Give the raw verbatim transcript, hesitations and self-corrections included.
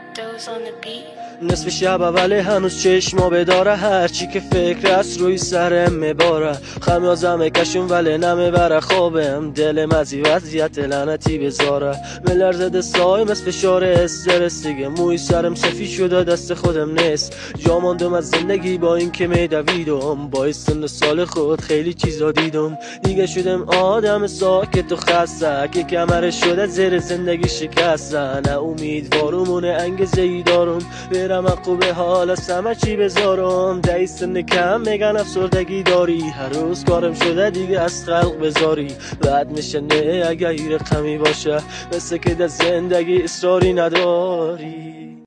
Those on the beat. نصف شب اوله هنوز چشما بداره، هرچی که فکر است روی سرم میباره. خمیازم کشون ولی نمیبره خوابم، دلم از این وضعیت لعنتی بذاره. ملرزه دستای مثل فشار استرس دیگه، موی سرم سفید شده دست خودم نیست. جا ماندم از زندگی با این که میدویدم، با سن سال خود خیلی چیزا دیدم. دیگه شدم آدم ساکت و خسته که کمر شده زیر زندگی شکسته. نه امیدوارم و نه انگیزه ای دارم برم عقوبه حال از همه چی بذارم. ده سن کم میگن افسردگی داری، هر روز کارم شده دیگه از خلق بذاری. بعد میشه نه اگه رقمی باشه، مثل که در زندگی اصراری نداری.